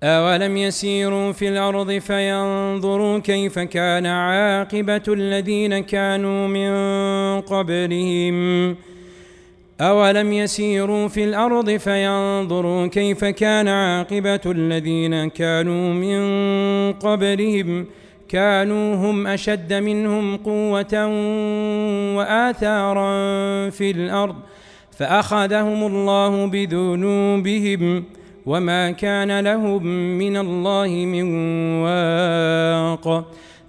أولم يسيروا في الأرض فينظروا كيف كان عاقبة الذين كانوا من قبلهم أولم يسيروا في الأرض فينظروا كيف كان عاقبة الذين كانوا من قبلهم كانوا هم أشد منهم قوة وآثارا في الأرض فأخذهم الله بذنوبهم وما كان لهم من الله من واق